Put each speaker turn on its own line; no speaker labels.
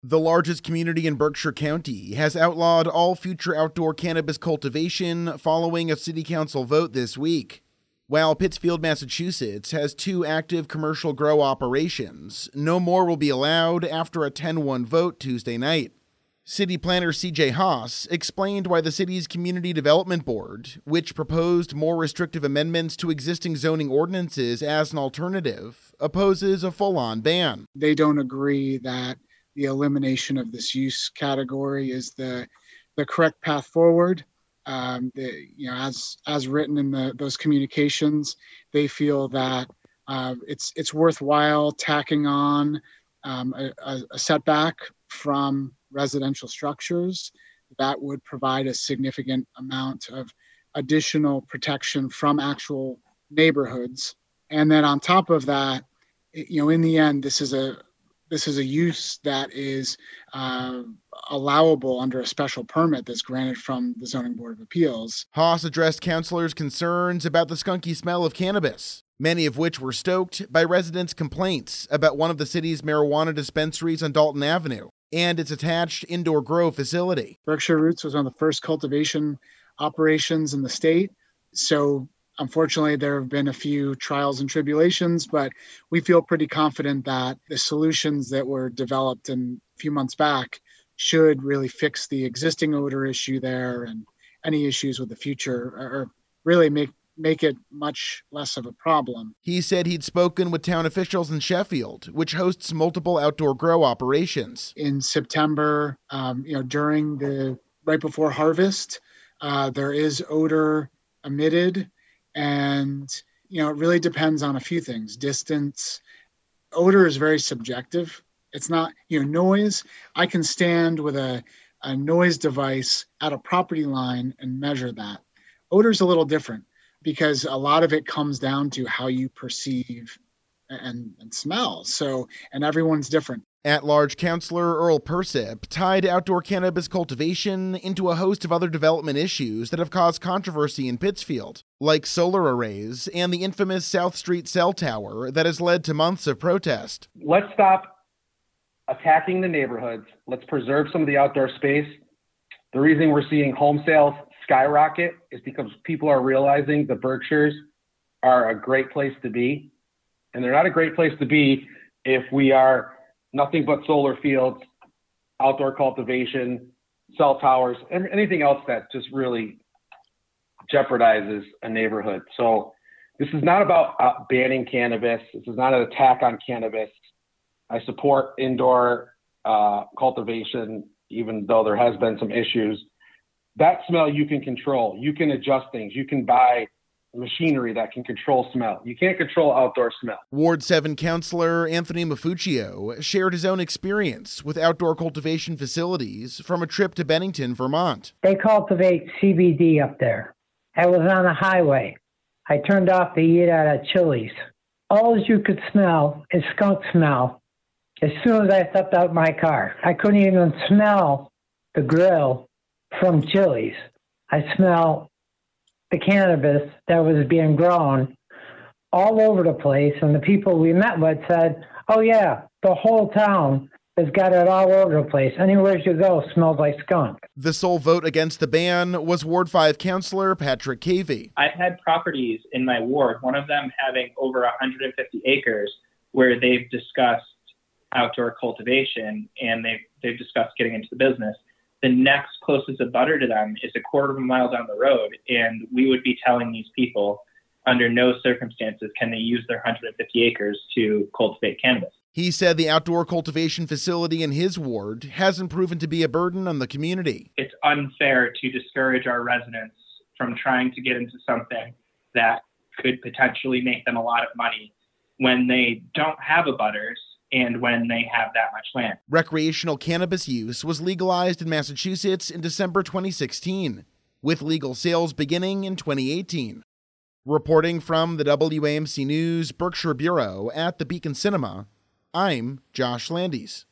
The largest community in Berkshire County has outlawed all future outdoor cannabis cultivation following a city council vote this week. While Pittsfield, Massachusetts has 2 active commercial grow operations, no more will be allowed after a 10-1 vote Tuesday night. City planner C.J. Haas explained why the city's Community Development Board, which proposed more restrictive amendments to existing zoning ordinances as an alternative, opposes a full-on ban.
They don't agree that the elimination of this use category is the correct path forward. As written in those communications, they feel that it's worthwhile tacking on a setback from residential structures that would provide a significant amount of additional protection from actual neighborhoods. And then on top of that, in the end, this is a use that is allowable under a special permit that's granted from the Zoning Board of Appeals.
Haas addressed councilors' concerns about the skunky smell of cannabis, many of which were stoked by residents' complaints about one of the city's marijuana dispensaries on Dalton Avenue and its attached indoor grow facility.
Berkshire Roots was one of the first cultivation operations in the state, so unfortunately, there have been a few trials and tribulations, but we feel pretty confident that the solutions that were developed a few months back should really fix the existing odor issue there and any issues with the future, or really make it much less of a problem.
He said he'd spoken with town officials in Sheffield, which hosts multiple outdoor grow operations.
In September, right before harvest, there is odor emitted. And, it really depends on a few things. Distance, odor is very subjective. It's not, noise. I can stand with a noise device at a property line and measure that. Odor is a little different because a lot of it comes down to how you perceive and smell. And everyone's different.
At-large Councillor Earl Persip tied outdoor cannabis cultivation into a host of other development issues that have caused controversy in Pittsfield, like solar arrays and the infamous South Street cell tower that has led to months of protest.
Let's stop attacking the neighborhoods. Let's preserve some of the outdoor space. The reason we're seeing home sales skyrocket is because people are realizing the Berkshires are a great place to be. And they're not a great place to be if we are nothing but solar fields, outdoor cultivation, cell towers, and anything else that just really jeopardizes a neighborhood. So this is not about banning cannabis. This is not an attack on cannabis. I support indoor cultivation, even though there has been some issues. That smell you can control. You can adjust things. You can buy machinery that can control smell. You can't control outdoor smell.
Ward 7 Councillor Anthony Mafuccio shared his own experience with outdoor cultivation facilities from a trip to Bennington, Vermont.
They cultivate CBD up there. I was on a highway. I turned off the heat out of Chili's. All you could smell is skunk smell as soon as I stepped out my car. I couldn't even smell the grill from Chili's. I smell the cannabis that was being grown all over the place. And the people we met with said, oh yeah, the whole town has got it all over the place. Anywhere you go smells like skunk.
The sole vote against the ban was Ward 5 Councillor Patrick Cavey.
I've had properties in my ward, one of them having over 150 acres, where they've discussed outdoor cultivation and they've discussed getting into the business. The next closest abutter to them is a quarter of a mile down the road, and we would be telling these people under no circumstances can they use their 150 acres to cultivate cannabis.
He said the outdoor cultivation facility in his ward hasn't proven to be a burden on the community.
It's unfair to discourage our residents from trying to get into something that could potentially make them a lot of money when they don't have abutters and when they have that much land.
Recreational cannabis use was legalized in Massachusetts in December 2016, with legal sales beginning in 2018. Reporting from the WAMC News Berkshire Bureau at the Beacon Cinema, I'm Josh Landis.